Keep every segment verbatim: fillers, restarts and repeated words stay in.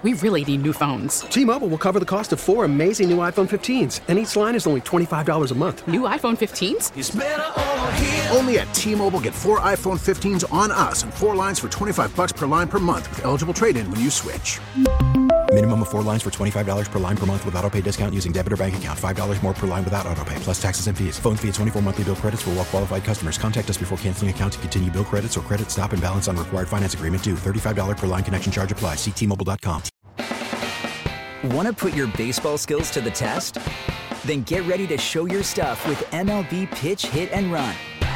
we really need new phones. T-Mobile will cover the cost of four amazing new iPhone fifteens, and each line is only twenty-five dollars a month. New iPhone fifteens? It's better over here. Only at T-Mobile, get four iPhone fifteens on us and four lines for twenty-five dollars per line per month with eligible trade-in when you switch. Minimum of four lines for twenty-five dollars per line per month with autopay discount using debit or bank account. five dollars more per line without autopay, plus taxes and fees. Phone fee at twenty-four monthly bill credits for well-qualified customers. Contact us before canceling account to continue bill credits or credit stop and balance on required finance agreement due. thirty-five dollars per line connection charge applies. See T Mobile dot com. Want to put your baseball skills to the test? Then get ready to show your stuff with M L B Pitch, Hit, and Run.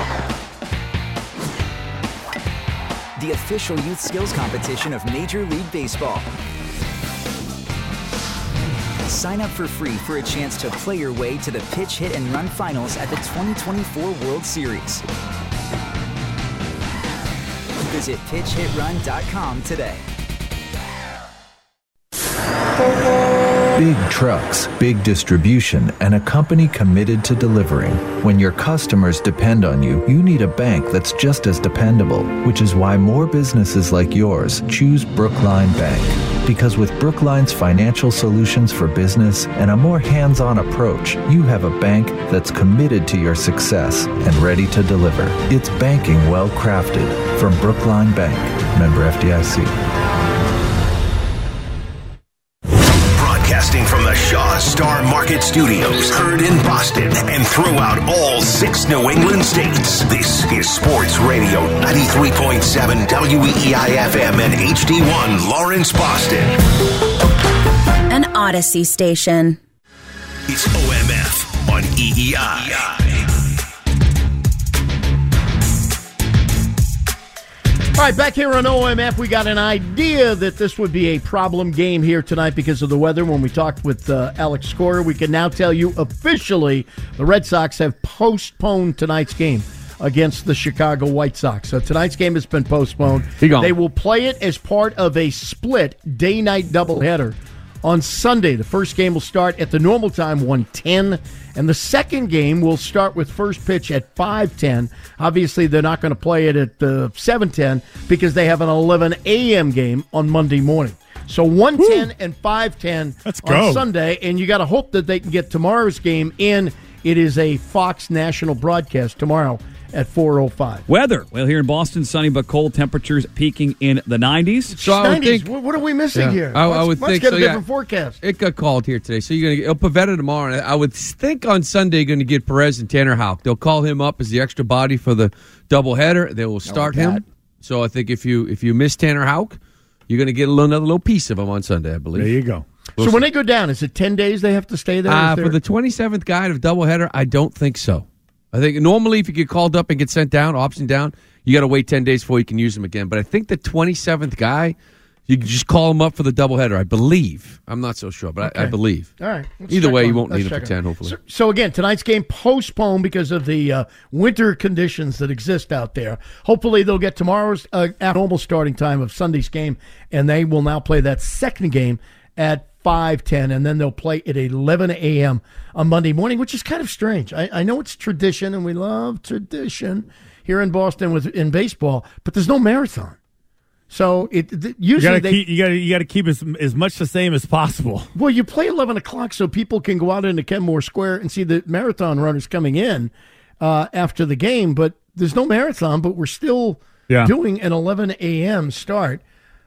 The official youth skills competition of Major League Baseball. Sign up for free for a chance to play your way to the Pitch, Hit, and Run finals at the twenty twenty-four World Series. Visit pitch hit run dot com today. Big trucks, big distribution, and a company committed to delivering. When your customers depend on you, you need a bank that's just as dependable, which is why more businesses like yours choose Brookline Bank. Because with Brookline's financial solutions for business and a more hands-on approach, you have a bank that's committed to your success and ready to deliver. It's banking well crafted from Brookline Bank. Member F D I C. Broadcasting from the Shaw Star Market Studios, heard in Boston and throughout all six New England states. This is Sports Radio ninety-three point seven W E E I F M and H D one Lawrence, Boston. An Odyssey station. It's O M F on E E I. All right, back here on O M F, we got an idea that this would be a problem game here tonight because of the weather. When we talked with uh, Alex Scorer, we can now tell you officially the Red Sox have postponed tonight's game against the Chicago White Sox. So tonight's game has been postponed. They will play it as part of a split day-night doubleheader on Sunday. The first game will start at the normal time, one ten, and the second game will start with first pitch at five ten. Obviously, they're not going to play it at uh, seven ten because they have an eleven a.m. game on Monday morning. So one ten Woo. And five ten Let's on go. Sunday, and you got to hope that they can get tomorrow's game in. It is a Fox national broadcast tomorrow at four oh five. Weather. Well, here in Boston, sunny but cold. Temperatures peaking in the nineties. So I would think, what are we missing yeah, here? I, let's, I would let's think get so, a different yeah. forecast. It got called here today, so you're going to get Pavetta tomorrow. And I would think on Sunday you're going to get Perez and Tanner Houck. They'll call him up as the extra body for the doubleheader. They will start him. So I think if you if you miss Tanner Houck, you're going to get a little, another little piece of him on Sunday, I believe. There you go. We'll so see. When they go down, is it ten days they have to stay there? Uh, for the twenty-seventh guy of doubleheader, I don't think so. I think normally if you get called up and get sent down, option down, you got to wait ten days before you can use them again. But I think the twenty-seventh guy, you can just call him up for the doubleheader, I believe. I'm not so sure, but okay. I, I believe. All right. Either way, on. you won't Let's need him for ten, hopefully. So, so again, tonight's game postponed because of the uh, winter conditions that exist out there. Hopefully they'll get tomorrow's uh, normal starting time of Sunday's game, and they will now play that second game at five ten, and then they'll play at eleven a.m. on Monday morning, which is kind of strange. I, I know it's tradition, and we love tradition here in Boston with in baseball, but there's no marathon. So it th- usually you gotta they keep, you got you got to keep as, as much the same as possible. Well, you play eleven o'clock so people can go out into Kenmore Square and see the marathon runners coming in uh, after the game, but there's no marathon, but we're still yeah. doing an eleven a.m. start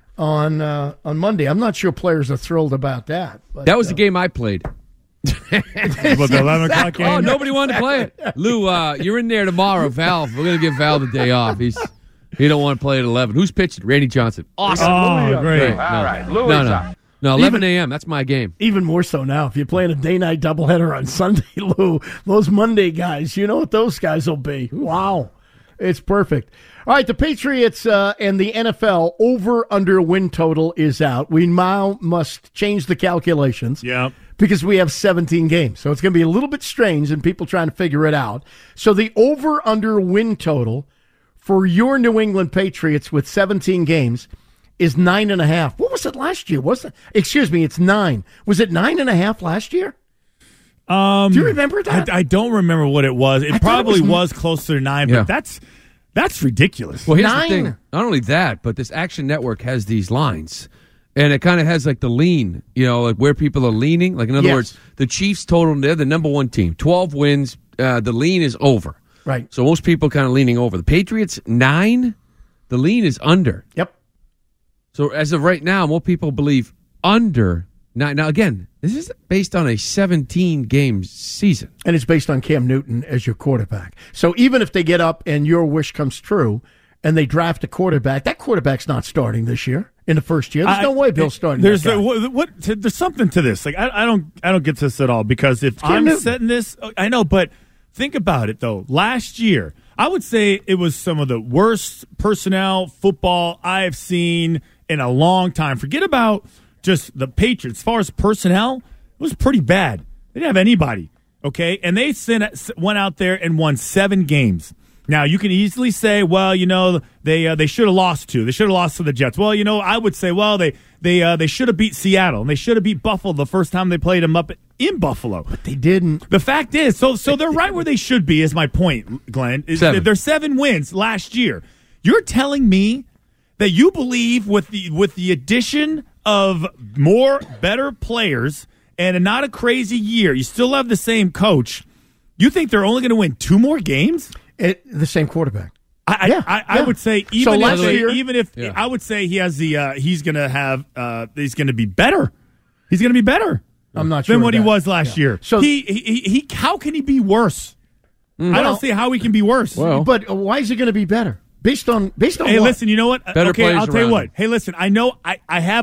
on uh, on Monday. I'm not sure players are thrilled about that. But, that was uh, the game I played. What, the eleven o'clock game? Oh, nobody wanted to play it. Lou, uh, you're in there tomorrow. Val, we're going to give Val the day off. He's He don't want to play at eleven. Who's pitching? Randy Johnson. Awesome. Oh, great. No, All right. Louis no, no. up. No, eleven a.m. That's my game. Even more so now. If you're playing a day-night doubleheader on Sunday, Lou, those Monday guys, you know what those guys will be. Wow. It's perfect. All right, the Patriots uh, and the N F L over-under win total is out. We now must change the calculations. Yeah. Because we have seventeen games. So it's going to be a little bit strange and people trying to figure it out. So the over-under win total for your New England Patriots with seventeen games is nine and a half. What was it last year? Was it? Excuse me, it's nine. Was it nine and a half last year? Um, Do you remember that? I, I don't remember what it was. It I probably it was, was closer to nine, Yeah. but that's that's ridiculous. Well, here's Nine. the thing. Not only that, but this Action Network has these lines. And it kind of has like the lean, you know, like where people are leaning. Like, in other Yes. words, the Chiefs total, they're the number one team. twelve wins. Uh, the lean is over. Right. So most people kind of leaning over. The Patriots, nine. The lean is under. Yep. So as of right now, more people believe under nine. Now, again, this is based on a seventeen-game season. And it's based on Cam Newton as your quarterback. So even if they get up and your wish comes true and they draft a quarterback, that quarterback's not starting this year in the first year. There's I, no way Bill's starting There's that guy. a, what, what, there's something to this. Like I, I don't I don't get this at all because if Cam I'm Newton. setting this, I know, but think about it though. Last year, I would say it was some of the worst personnel football I have seen in a long time. Forget about just the Patriots. As far as personnel, it was pretty bad. They didn't have anybody, okay? And they sent, went out there and won seven games. Now, you can easily say, well, you know, they uh, they should have lost two. They should have lost to the Jets. Well, you know, I would say, well, they they uh, they should have beat Seattle, and they should have beat Buffalo the first time they played them up in Buffalo. But they didn't. The fact is, so so they're right where they should be, is my point, Glenn. Is Seven. They're seven wins last year. You're telling me that you believe with the with the addition of more better players and not a crazy year, you still have the same coach. You think they're only going to win two more games? It, the same quarterback. I, Yeah, I, I yeah. would say So even last if year- even if Yeah. I would say he has the uh, he's going to have uh, he's going to be better. He's going to be better I'm not sure than of what he that. was last Yeah. year. So- he, he he how can he be worse? I Well- don't see how he can be worse. Well- But why is it going to be better? Based on based on Hey, what? listen, you know what? Better okay, players I'll tell you around what. him. Hey, listen, I know I, I have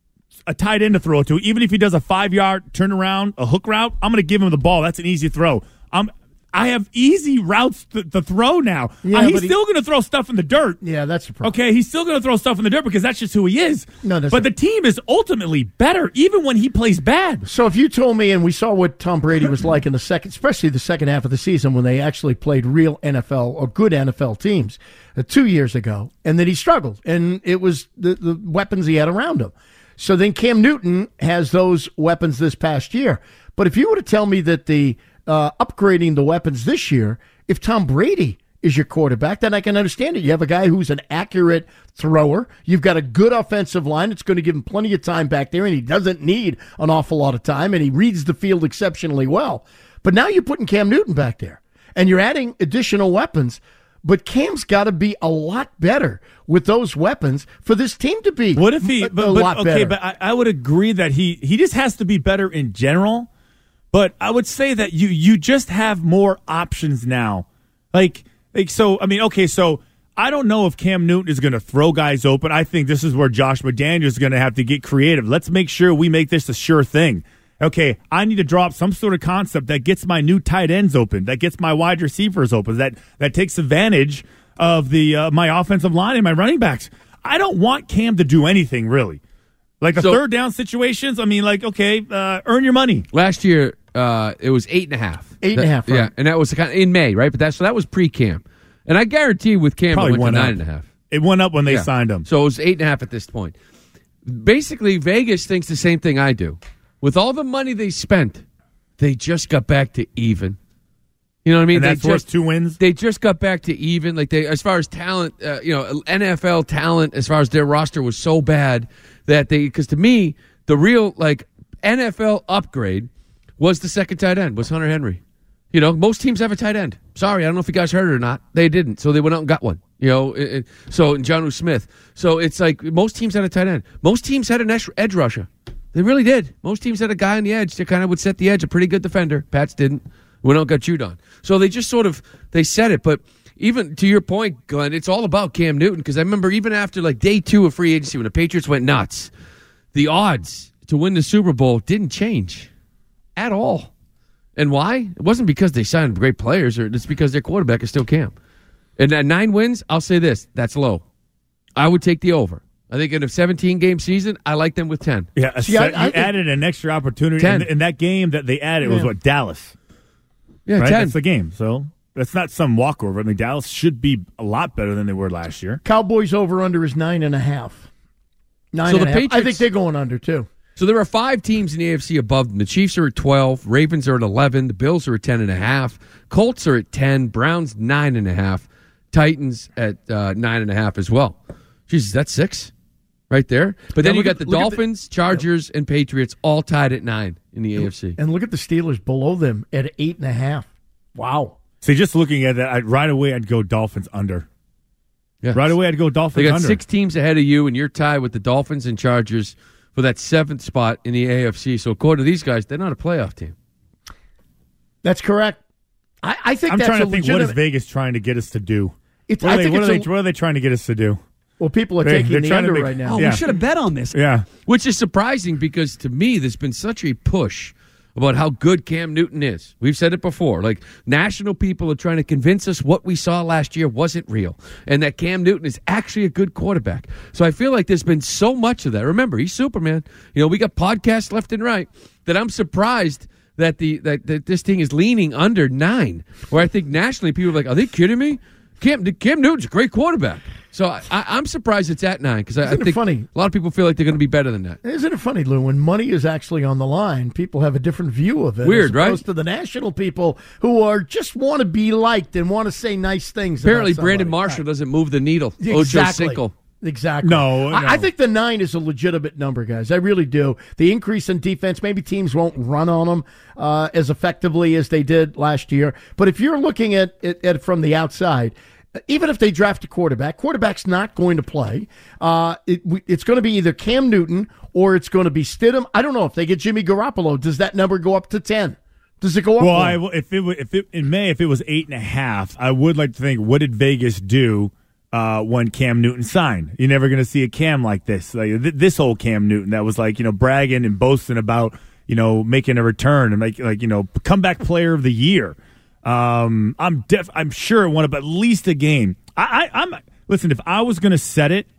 a tight end to throw to. Even if he does a five-yard turnaround, a hook route, I'm going to give him the ball. That's an easy throw. I'm, I have easy routes to, to throw now. Yeah, Uh, he's but he- still going to throw stuff in the dirt. Yeah, that's the problem. Okay, he's still going to throw stuff in the dirt because that's just who he is. No, that's but not- the team is ultimately better, even when he plays bad. So if you told me, and we saw what Tom Brady was like in the second, especially the second half of the season when they actually played real N F L or good N F L teams uh, two years ago, and that he struggled, and it was the, the weapons he had around him. So then Cam Newton has those weapons this past year. But if you were to tell me that the uh, upgrading the weapons this year, if Tom Brady is your quarterback, then I can understand it. You have a guy who's an accurate thrower. You've got a good offensive line that's going to give him plenty of time back there, and he doesn't need an awful lot of time, and he reads the field exceptionally well. But now you're putting Cam Newton back there, and you're adding additional weapons. But Cam's got to be a lot better with those weapons for this team to be What if he? a, But, a but- lot okay, better. but I, I would agree that he he just has to be better in general. But I would say that you you just have more options now. Like like so. I mean, okay, so I don't know if Cam Newton is going to throw guys open. I think this is where Josh McDaniels is going to have to get creative. Let's make sure we make this a sure thing. Okay, I need to drop some sort of concept that gets my new tight ends open, that gets my wide receivers open, that that takes advantage of the uh, my offensive line and my running backs. I don't want Cam to do anything really. Like the So- third down situations, I mean, like, okay, uh, earn your money. Last year, uh, it was eight and a half. Eight and a half, That- Yeah, right. and that was kind of in May, right? But that so that was pre-Cam, and I guarantee with Cam Probably it went went to up. nine and a half. It went up when they Yeah. signed him. So it was eight and a half at this point. Basically, Vegas thinks the same thing I do. With all the money they spent, they just got back to even. You know what I mean? And that's they worth just, two wins? They just got back to even. Like they, as far as talent, uh, you know, N F L talent, as far as their roster was so bad that they. Because to me, the real like N F L upgrade was the second tight end was Hunter Henry. You know, most teams have a tight end. Sorry, I don't know if you guys heard it or not. They didn't, so they went out and got one. You know, it, it, so and Jonnu Smith. So it's like most teams had a tight end. Most teams had an edge, edge rusher. They really did. Most teams had a guy on the edge that kind of would set the edge, a pretty good defender. Pats didn't. We don't got chewed on. So they just sort of they set it. But even to your point, Glenn, it's all about Cam Newton because I remember even after like day two of free agency when the Patriots went nuts, the odds to win the Super Bowl didn't change at all. And why? It wasn't because they signed great players, or it's because their quarterback is still Cam. And at nine wins, I'll say this: that's low. I would take the over. I think in a seventeen-game season, I like them with ten. Yeah, a See, set, I- I you think- added an extra opportunity. ten. In, in that game that they added was Yeah. what, Dallas? Yeah, Right? ten. That's the game. So that's not some walkover. I mean, Dallas should be a lot better than they were last year. Cowboys over under is nine and a half. Nine So and the a half. I Patriots- think they're going under too. So there are five teams in the A F C above them. The Chiefs are at twelve. Ravens are at eleven. The Bills are at ten and a half. Colts are at ten. Browns nine and a half. Titans at uh, nine and a half as well. Jesus, that's six. right there. But then Now you look got at- the look at the- Dolphins, Chargers, and Patriots all tied at nine in the A F C. And look at the Steelers below them at eight and a half. Wow. See, just looking at that, I'd, right away I'd go Dolphins under. Yeah. Right away I'd go Dolphins They got under. six teams ahead of you, and you're tied with the Dolphins and Chargers for that seventh spot in the A F C. So according to these guys, they're not a playoff team. That's correct. I, I think I'm that's trying a to think legitimate, what is Vegas trying to get us to do. It's, What are, I they, think what, it's are a, they, what are they trying to get us to do? well, people are They're- taking they're the trying to under make- right now. Oh, Yeah. we should have bet on this. Yeah. Which is surprising because to me, there's been such a push about how good Cam Newton is. We've said it before. Like, national people are trying to convince us what we saw last year wasn't real and that Cam Newton is actually a good quarterback. So I feel like there's been so much of that. Remember, he's Superman. You know, we got podcasts left and right that I'm surprised that the that, that this thing is leaning under nine, where I think nationally people are like, are they kidding me? Cam, Cam Newton's a great quarterback. So I, I, I'm surprised it's at nine because I, I Isn't it think funny? a lot of people feel like they're going to be better than that. Isn't it funny, Lou? When money is actually on the line, people have a different view of it. Weird, as right? opposed to the national people who are just want to be liked and want to say nice things. Apparently, about Brandon somebody. Marshall doesn't move the needle. Right. Ocho Exactly. Cinco. Exactly. No, no. I, I think the nine is a legitimate number, guys. I really do. The increase in defense, maybe teams won't run on them uh, as effectively as they did last year. But if you're looking at it at, from the outside, even if they draft a quarterback, quarterback's not going to play. Uh, it, it's going to be either Cam Newton or it's going to be Stidham. I don't know if they get Jimmy Garoppolo. Does that number go up to ten? Does it go up? Well, one? I, will- if it wa- if it in May, if it was eight and a half, I would like to think, what did Vegas do uh, when Cam Newton signed? You're never going to see a Cam like this, like th- this old Cam Newton that was like you know bragging and boasting about you know making a return and like like you know comeback player of the year. Um, I'm def- I'm sure it won up at least a game. I, I I'm listen. If I was going to set it,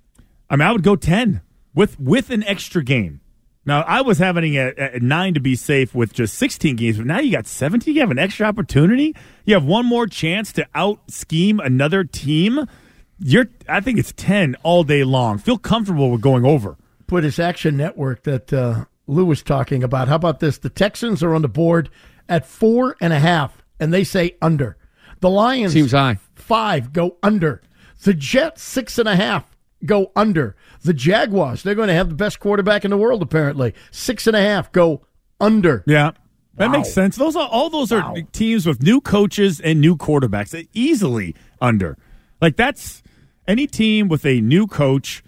I mean I would go ten with with an extra game. Now, I was having a, a nine to be safe with just sixteen games, but now you got seventeen. You have an extra opportunity. You have one more chance to out-scheme another team. You're, I think it's ten all day long. Feel comfortable with going over. Put his Action Network that uh, Lou was talking about. How about this? The Texans are on the board at four and a half, and they say under. The Lions, Seems high. five, go under. The Jets, six and a half, go under. The Jaguars, they're going to have the best quarterback in the world, apparently. Six and a half, go under. Yeah. That Wow. makes sense. Those are all those Wow. are teams with new coaches and new quarterbacks. Easily under. Like that's any team with a new coach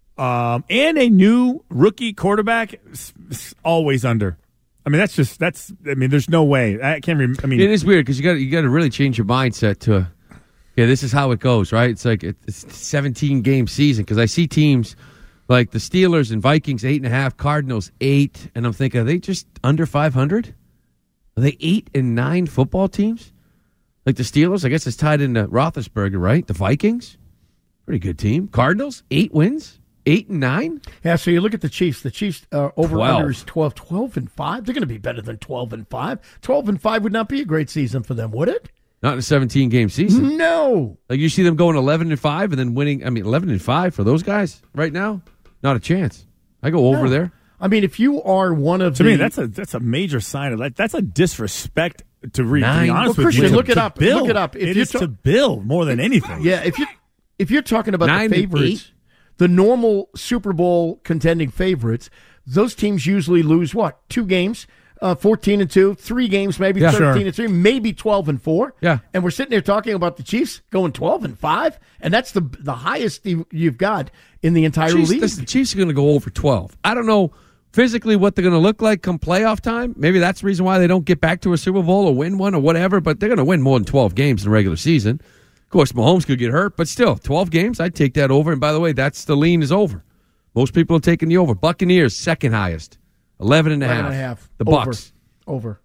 um, and a new rookie quarterback s- s- always under. I mean that's just that's I mean there's no way. I can't rem- I mean It is weird because you got you got to really change your mindset to, yeah, this is how it goes, right? It's like it's a seventeen game season because I see teams like the Steelers and Vikings eight and a half, Cardinals eight, and I'm thinking, are they just under five hundred? Are they eight and nine football teams? Like the Steelers, I guess it's tied into Roethlisberger, right? The Vikings, pretty good team. Cardinals eight wins, eight and nine. Yeah, so you look at the Chiefs. The Chiefs uh, over twelve. under is twelve, twelve and five. They're going to be better than twelve and five. twelve and five would not be a great season for them, would it? Not in a seventeen game season. No. Like you see them going eleven and five and then winning. I mean, eleven and five for those guys right now, not a chance. I go over No. there. I mean, if you are one of to the me that's a that's a major sign of that. That's a disrespect to read. To Nine. be honest Well, with Christian, you, look to, it to up. Bill. Look it up. If it you're is ta- to Bill more than anything. Yeah, if you if you're talking about Nine the and favorites, eight. the normal Super Bowl contending favorites, those teams usually lose what? Two games, uh, fourteen and two, three games, maybe Yeah, thirteen sure. and three, maybe twelve and four. Yeah. And we're sitting there talking about the Chiefs going twelve and five, and that's the the highest you- you've got in the entire Chiefs, league. the Chiefs are going to go over twelve. I don't know physically what they're going to look like come playoff time. Maybe that's the reason why they don't get back to a Super Bowl or win one or whatever, but they're going to win more than twelve games in the regular season. Of course, Mahomes could get hurt, but still, twelve games, I'd take that over. And by the way, that's the lean is over. Most people are taking the over. Buccaneers, second highest, eleven and a half. Eleven and a half. The Over. Bucks. Over.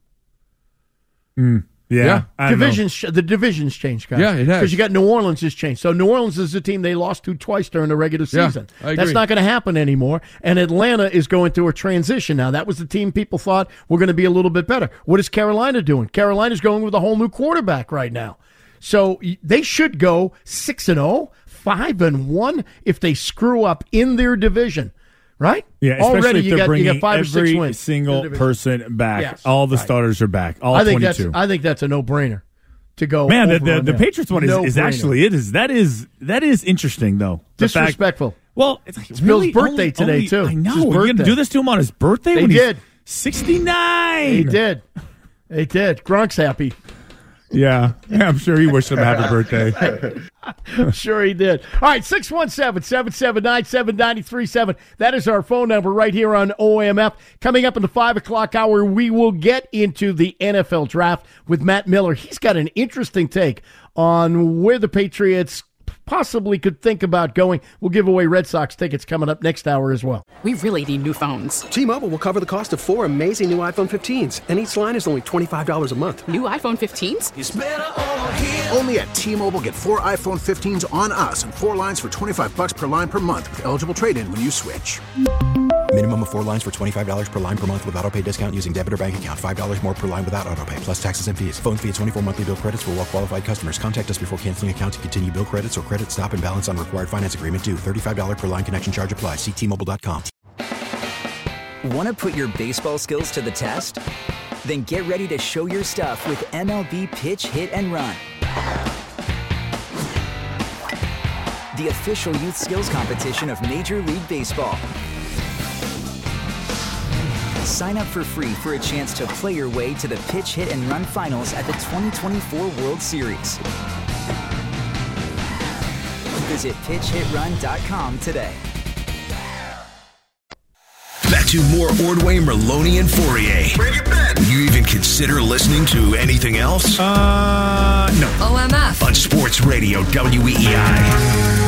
Yeah, Yeah. I don't know. Divisions, ch- the divisions changed, guys. Yeah, it has. Because you got New Orleans has changed. So New Orleans is the team they lost to twice during the regular Yeah, season. I That's agree. not going to happen anymore. And Atlanta is going through a transition now. That was the team people thought were going to be a little bit better. What is Carolina doing? Carolina's going with a whole new quarterback right now. So y- they should go six and zero, five and one if they screw up in their division. Right? Yeah, especially already if you they're got, you bringing got five or every six wins. in single the division. person back. Yes, All the right. starters are back. All I think twenty-two. that's I think that's a no brainer. to go. Man, the, over the, on the them. Patriots one is, No is brainer. actually it is that is that is interesting though. The fact- disrespectful. well, it's, like, It's Bill's really birthday only- today only- too. I know. It's his You're going to birthday. do this to him on his birthday? They when did. He's sixty-nine. They did. They did. Gronk's happy. Yeah. yeah, I'm sure he wished him a happy birthday. I'm sure he did. All right, six one seven, seven seven nine, seven nine three seven. That is our phone number right here on O M F. Coming up in the five o'clock hour, we will get into the N F L draft with Matt Miller. He's got an interesting take on where the Patriots possibly could think about going. We'll give away Red Sox tickets coming up next hour as well. We really need new phones. T-Mobile will cover the cost of four amazing new iPhone fifteens, and each line is only twenty-five dollars a month. New iPhone fifteens? It's better over here. Only at T-Mobile, get four iPhone fifteens on us and four lines for twenty-five bucks per line per month with eligible trade-in when you switch. Minimum of four lines for twenty-five dollars per line per month with autopay discount using debit or bank account. five dollars more per line without autopay, plus taxes and fees. Phone fee at twenty-four monthly bill credits for well-qualified customers. Contact us before canceling account to continue bill credits or credit stop and balance on required finance agreement due. thirty-five dollars per line connection charge applies. See T Mobile dot com. Want to put your baseball skills to the test? Then get ready to show your stuff with M L B Pitch, Hit, and Run. The official youth skills competition of Major League Baseball. Sign up for free for a chance to play your way to the Pitch, Hit, and Run finals at the twenty twenty-four World Series. Visit pitch hit run dot com today. Back to more Ordway, Merloni, and Fourier. Bring it back. Will you even consider listening to anything else? Uh, no. O M F. On Sports Radio W E E I.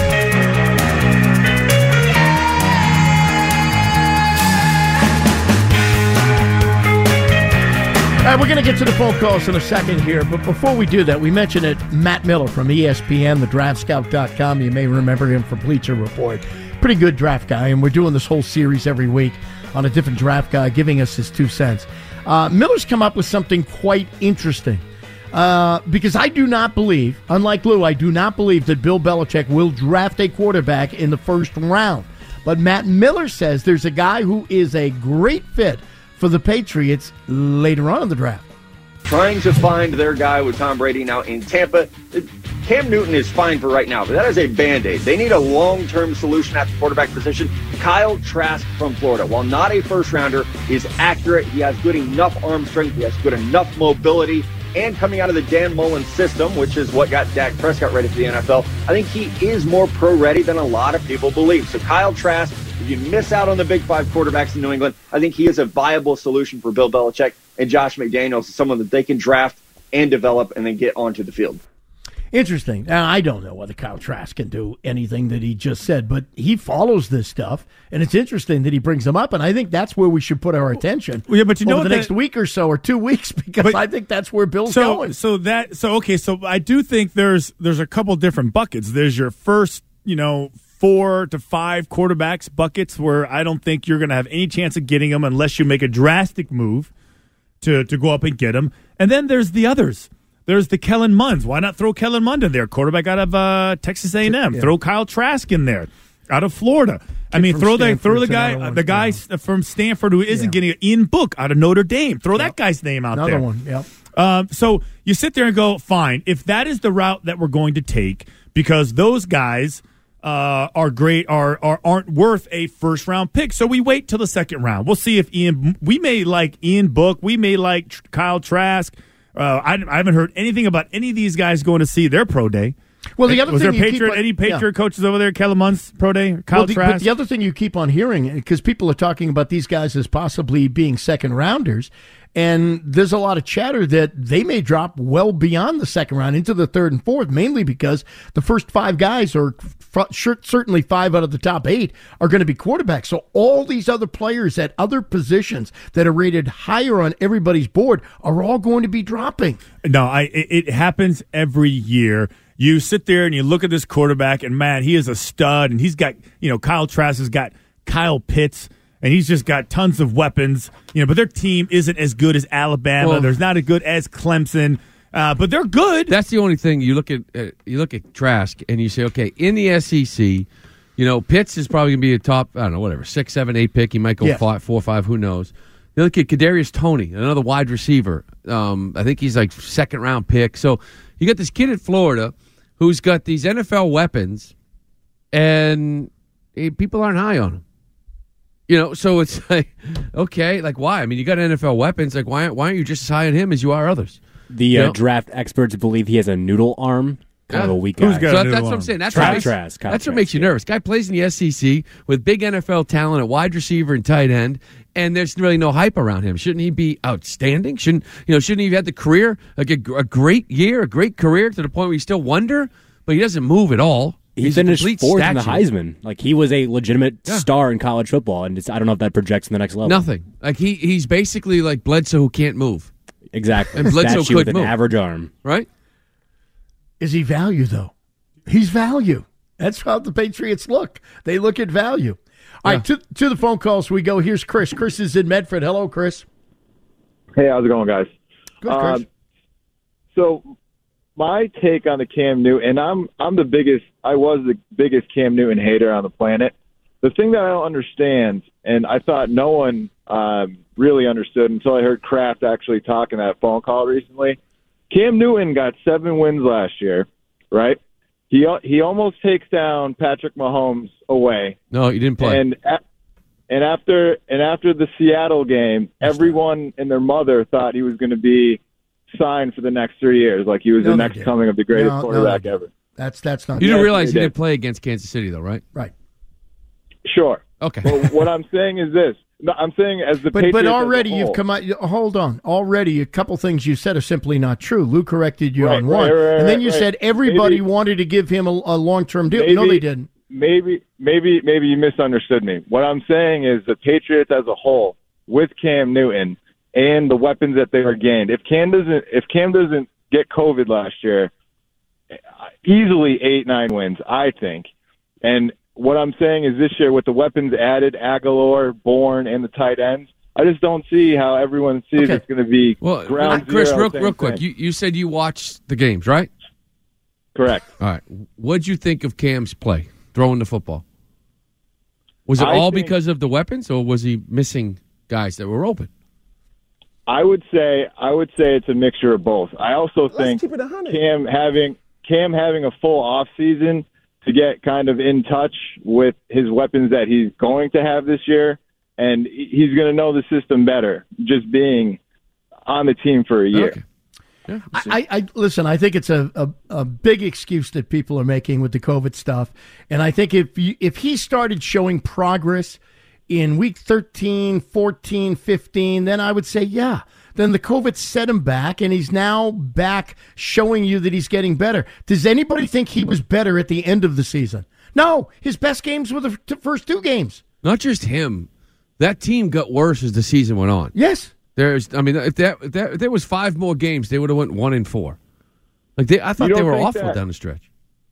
All right, we're going to get to the phone calls in a second here, but before we do that, we mentioned it, Matt Miller from E S P N, the draft scout dot com. You may remember him from Bleacher Report. Pretty good draft guy, and we're doing this whole series every week on a different draft guy, giving us his two cents. Uh, Miller's come up with something quite interesting, uh, because I do not believe, unlike Lou, I do not believe that Bill Belichick will draft a quarterback in the first round. But Matt Miller says there's a guy who is a great fit for the Patriots later on in the draft. Trying to find their guy with Tom Brady now in Tampa. Cam Newton is fine for right now, but that is a Band-Aid. They need a long-term solution at the quarterback position. Kyle Trask from Florida, while not a first-rounder, is accurate. He has good enough arm strength. He has good enough mobility. And coming out of the Dan Mullen system, which is what got Dak Prescott ready for the N F L, I think he is more pro-ready than a lot of people believe. So Kyle Trask, if you miss out on the Big Five quarterbacks in New England, I think he is a viable solution for Bill Belichick, and Josh McDaniels is someone that they can draft and develop and then get onto the field. Interesting. Now, I don't know whether Kyle Trask can do anything that he just said, but he follows this stuff, and it's interesting that he brings them up, and I think that's where we should put our attention Well, yeah, but you know over the that- next week or so, or two weeks, because But- I think that's where Bill's so, going. So that so okay, so I do think there's there's a couple different buckets. There's your first, you know, four to five quarterbacks buckets where I don't think you're going to have any chance of getting them unless you make a drastic move to to go up and get them. And then there's the others. There's the Kellen Munds. Why not throw Kellen Mund in there? Quarterback out of uh, Texas A and M. Yeah. Throw Kyle Trask in there, out of Florida. I Kid mean, from throw the Stanford's throw the another guy one. the guy Yeah. from Stanford who isn't Yeah. getting it. Ian Book out of Notre Dame. Throw that guy's name out Another there. one, yep. Um, so you sit there and go, fine, if that is the route that we're going to take, because those guys uh, are great, are, are aren't worth a first round pick. So we wait till the second round. We'll see if Ian. We may like Ian Book. We may like Tr- Kyle Trask. Uh, I, I haven't heard anything about any of these guys going to see their pro day. Well, the other was thing there you keep Patriot, on- any Patriot yeah. coaches over there? Kellen Mund's pro day. Kyle Well, the, Trask. but the other thing you keep on hearing, because people are talking about these guys as possibly being second rounders, and there's a lot of chatter that they may drop well beyond the second round into the third and fourth, mainly because the first five guys, or f- sure- certainly five out of the top eight, are going to be quarterbacks. So all these other players at other positions that are rated higher on everybody's board are all going to be dropping. No, I it, it happens every year. You sit there and you look at this quarterback, and man, he is a stud, and he's got, you know, Kyle Trask has got Kyle Pitts, and he's just got tons of weapons, you know, but their team isn't as good as Alabama. Well, There's not as good as Clemson, uh, but they're good. That's the only thing you look at. Uh, you look at Trask and you say, okay, in the S E C, you know, Pitts is probably going to be a top, I don't know, whatever, six, seven, eight pick. He might go Yeah. five, four, five. Who knows? You look at Kadarius Toney, another wide receiver. Um, I think he's like second round pick. So you got this kid at Florida who's got these N F L weapons, and eh, people aren't high on him. You know, so it's like, okay, like why? I mean, you got N F L weapons. Like why? Why aren't you just as high on him as you are others? The uh, uh, draft experts believe he has a noodle arm. Kind yeah. of a weak guy. So that, that's what I'm saying. That's Kyle what makes, Trask, Kyle that's what Trask, makes you yeah. nervous. Guy plays in the S E C with big N F L talent at wide receiver and tight end, and there's really no hype around him. Shouldn't he be outstanding? Shouldn't you know? Shouldn't he have had the career like a, a great year, a great career to the point where you still wonder, but he doesn't move at all. He He's finished a complete fourth statue. in the Heisman. Like he was a legitimate Yeah. star in college football, and it's, I don't know if that projects to the next level. Nothing. Like he he's basically like Bledsoe who can't move. Exactly. And Bledsoe Statue could with an move. average arm. Right? Is he value, though? He's value. That's how the Patriots look. They look at value. All right, to, to the phone calls we go. Here's Chris. Chris is in Medford. Hello, Chris. Hey, how's it going, guys? Good, Chris. Um, so my take on the Cam Newton, and I'm I'm the biggest, I was the biggest Cam Newton hater on the planet. The thing that I don't understand, and I thought no one um, really understood until I heard Kraft actually talk in that phone call recently. Cam Newton got seven wins last year, right? He he almost takes down Patrick Mahomes away. No, he didn't play. And a- and after and after the Seattle game, everyone and their mother thought he was going to be signed for the next three years, like he was No, the they next didn't. coming of the greatest No, no, quarterback they ever. That's that's not. You didn't Yes, realize they he did. didn't play against Kansas City, though, right? Right. Sure. Okay. But what I'm saying is this. No, I'm saying as the But Patriots but as a already you've whole- come out. Hold on. Already a couple things you said are simply not true. Lou corrected you Right, on right, one, right, and then right, you right. said everybody Maybe- wanted to give him a, a long term deal. Maybe, no, they didn't. Maybe, maybe, maybe you misunderstood me. What I'm saying is the Patriots as a whole, with Cam Newton and the weapons that they are gained. If Cam doesn't, if Cam doesn't get COVID last year, easily eight, nine wins, I think. And what I'm saying is this year, with the weapons added, Aguilar, Bourne, and the tight ends, I just don't see how everyone sees Okay. it's going to be Well, ground Chris, zero. real, same real quick, thing. you, you said you watched the games, right? Correct. All right. What'd you think of Cam's play, throwing the football? Was it I all think- because of the weapons, or was he missing guys that were open? I would say I would say it's a mixture of both. I also think Cam having Cam having a full off season to get kind of in touch with his weapons that he's going to have this year, and he's going to know the system better just being on the team for a year. Okay. Yeah, I, I, I listen. I think it's a, a, a big excuse that people are making with the COVID stuff, and I think if you, if he started showing progress in week thirteen, fourteen, fifteen, then I would say yeah. Then the COVID set him back, and he's now back showing you that he's getting better. Does anybody think he was better at the end of the season? No, his best games were the t- first two games. Not just him. That team got worse as the season went on. Yes. There's, I mean, if that, if that if there was five more games, they would have went one and four. Like they, I thought You they don't were think awful that- down the stretch.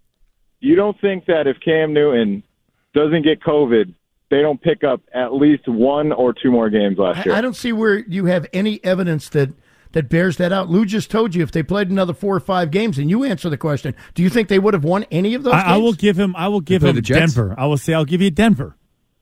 You don't think that if Cam Newton doesn't get COVID, they don't pick up at least one or two more games last year? I, I don't see where you have any evidence that, that bears that out. Lou just told you if they played another four or five games, and you answer the question, do you think they would have won any of those I, games? I will give him. I will give play him the Jets? Denver. I will say I'll give you Denver.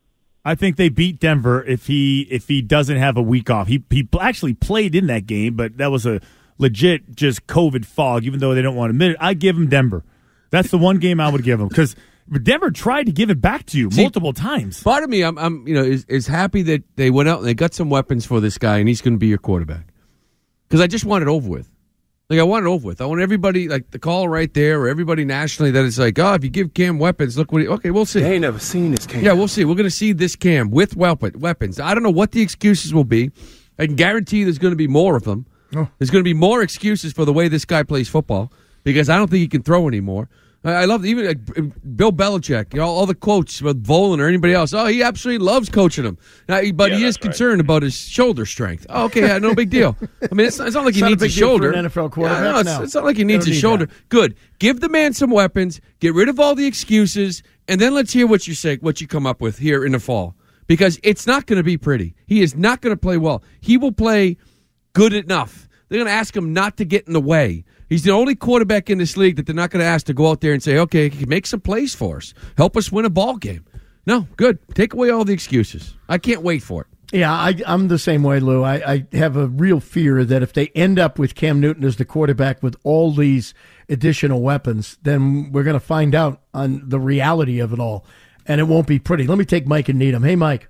I think they beat Denver if he if he doesn't have a week off. He he actually played in that game, but that was a legit just COVID fog. Even though they don't want to admit it, I give him Denver. That's the one game I would give him because Denver tried to give it back to you See, multiple times. Part of me, I'm, I'm you know, is, is happy that they went out and they got some weapons for this guy, and he's going to be your quarterback. Because I just want it over with. Like I want it over with. I want everybody, like the call right there, or everybody nationally, that it's like, oh, if you give Cam weapons, look what. He, okay, we'll see. They ain't never seen this Cam. Yeah, we'll see. We're going to see this Cam with weapon, weapons. I don't know what the excuses will be. I can guarantee there's going to be more of them. Oh. There's going to be more excuses for the way this guy plays football because I don't think he can throw anymore. I, I love even like, Bill Belichick, you know, all the quotes with Volan or anybody else. Oh, he absolutely loves coaching him. Now, he- but Yeah, he is that's right. concerned about his shoulder strength. Oh, okay, yeah, no big deal. I mean, it's, it's not like It's he not a needs big his deal for shoulder. an N F L quarterback, Yeah, no, it's, no. it's not like he They needs don't his need shoulder. that. Good. Give the man some weapons. Get rid of all the excuses, and then let's hear what you say, what you come up with here in the fall. Because it's not going to be pretty. He is not going to play well. He will play good enough. They're going to ask him not to get in the way. He's the only quarterback in this league that they're not going to ask to go out there and say, okay, he can make some plays for us. Help us win a ball game. No, good. Take away all the excuses. I can't wait for it. Yeah, I, I'm the same way, Lou. I, I have a real fear that if they end up with Cam Newton as the quarterback with all these additional weapons, then we're going to find out on the reality of it all, and it won't be pretty. Let me take Mike and Needham. Hey, Mike.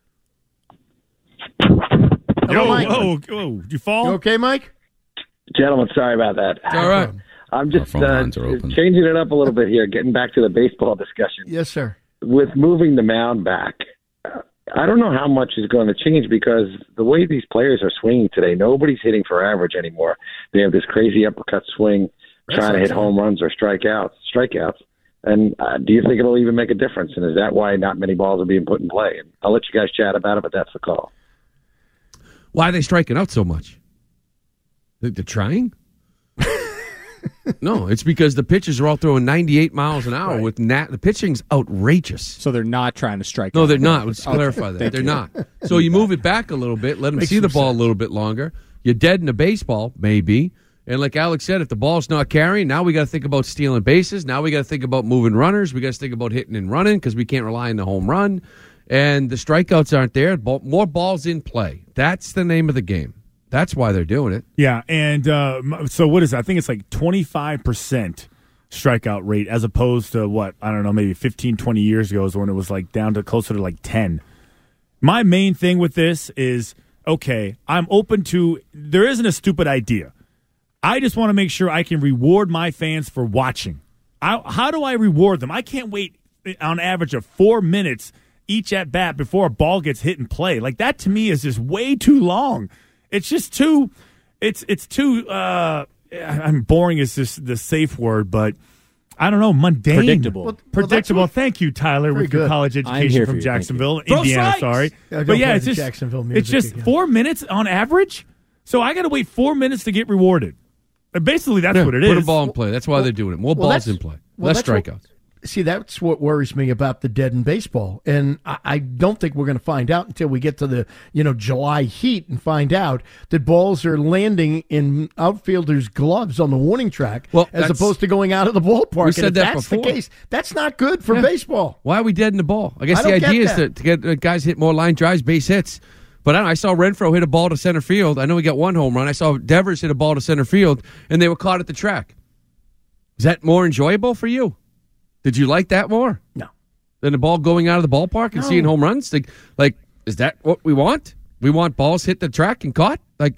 Hello, Yo, Mike. whoa, whoa, did you fall? You okay, Mike? Gentlemen, sorry about that. All right. I'm just uh, changing it up a little bit here, getting back to the baseball discussion. Yes, sir. With moving the mound back, uh, I don't know how much is going to change because the way these players are swinging today, nobody's hitting for average anymore. They have this crazy uppercut swing, That's trying to hit home runs or strikeouts. Strikeouts. And uh, do you think it'll even make a difference? And is that why not many balls are being put in play? And I'll let you guys chat about it, but that's the call. Why are they striking out so much? Think they're trying? No, it's because the pitchers are all throwing ninety-eight miles an hour. Right. With nat- the pitching's outrageous. So they're not trying to strike. No, out. they're not. Let's Okay. clarify that. Thank They're you. not. So you move it back a little bit, let them Makes see the some ball sense. a little bit longer. You're dead in a baseball, maybe. And like Alex said, if the ball's not carrying, now we got to think about stealing bases. Now we got to think about moving runners. We got to think about hitting and running because we can't rely on the home run. And the strikeouts aren't there. Ball- more balls in play. That's the name of the game. That's why they're doing it. Yeah, and uh, so what is it? I think it's like twenty-five percent strikeout rate as opposed to what, I don't know, maybe fifteen, twenty years ago is when it was like down to closer to like ten. My main thing with this is, okay, I'm open to, there isn't a stupid idea. I just want to make sure I can reward my fans for watching. I, how do I reward them? I can't wait on average of four minutes each at bat before a ball gets hit and play. Like that to me is just way too long. It's just too, it's it's too, uh, I'm boring is just the safe word, but I don't know, mundane. Predictable. Well, Predictable. well, Thank you, Tyler, Very with your good. college I'm education here from for you. Thank Jacksonville, you. Indiana, Throw sorry. strikes! Yeah, don't but yeah, play it's the just, Jacksonville it's music just again. four minutes on average, so I got to wait four minutes to get rewarded. And basically, that's Yeah, what it put is. a ball in play. That's why Well- they're doing it. More well, balls that's- in play. well, Less that's what- strikeouts. See, that's what worries me about the dead in baseball, and I, I don't think we're going to find out until we get to the you know July heat and find out that balls are landing in outfielders' gloves on the warning track Well, as that's- opposed to going out of the ballpark. We said and if that that's before. the case, that's not good for Yeah. baseball. Why are we dead in the ball? I guess I the don't get idea is to, that. to get uh, guys hit more line drives, base hits. But I, don't know, I saw Renfroe hit a ball to center field. I know he got one home run. I saw Devers hit a ball to center field, and they were caught at the track. Is that more enjoyable for you? Did you like that more? No. Than the ball going out of the ballpark and No. seeing home runs? Like, like, is that what we want? We want balls hit the track and caught? Like,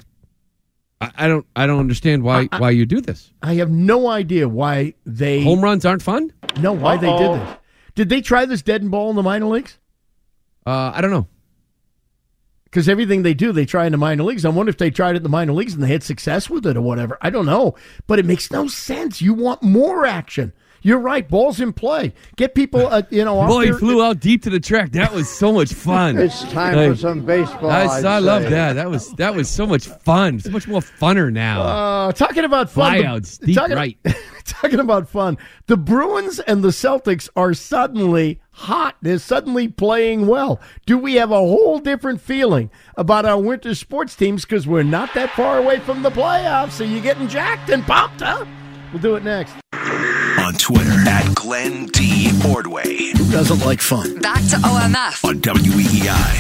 I, I don't, I don't understand why, I- I- why you do this. I have no idea why they Home runs aren't fun. No, why they Uh-oh. did this. Did they try this dead and ball in the minor leagues? Uh, I don't know. Because everything they do, they try in the minor leagues. I wonder if they tried it in the minor leagues and they had success with it or whatever. I don't know. But it makes no sense. You want more action. You're right. Ball's in play. Get people, uh, you know, off Boy, he their- flew out deep to the track. That was so much fun. It's time Like, for some baseball. I, I'd I love say. that. That was that was so much fun. So much more funner now. Uh, talking about fun. the- Flyouts, deep talking, right. talking about fun. The Bruins and the Celtics are suddenly hot. They're suddenly playing well. Do we have a whole different feeling about our winter sports teams because we're not that far away from the playoffs? So you're getting jacked and pumped, huh? We'll do it next. On Twitter at Glenn D. Ordway. Who doesn't like fun? Back to O M F. On W E E I.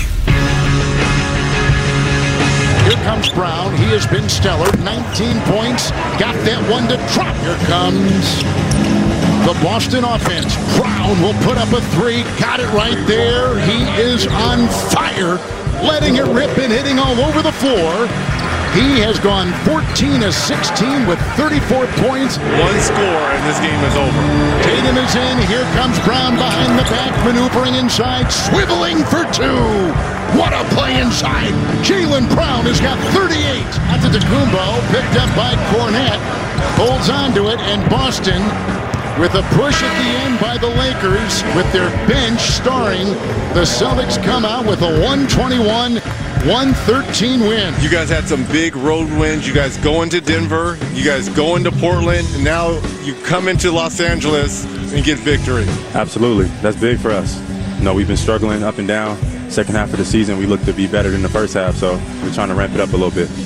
Here comes Brown. He has been stellar. nineteen points. Got that one to drop. Here comes the Boston offense. Brown will put up a three. Got it right there. He is on fire. Letting it rip and hitting all over the floor. He has gone fourteen of sixteen with thirty-four points. One score and this game is over. Tatum is in. Here comes Brown behind the back, maneuvering inside, swiveling for two. What a play inside. Jaylen Brown has got thirty-eight. Antetokounmpo picked up by Cornette. Holds on to it, and Boston, with a push at the end by the Lakers, with their bench starring, the Celtics come out with a one twenty-one one thirteen win. You guys had some big road wins. You guys go into Denver. You guys go into Portland. And now you come into Los Angeles and get victory. Absolutely. That's big for us. You know, we've been struggling up and down. Second half of the season, we look to be better than the first half, so we're trying to ramp it up a little bit.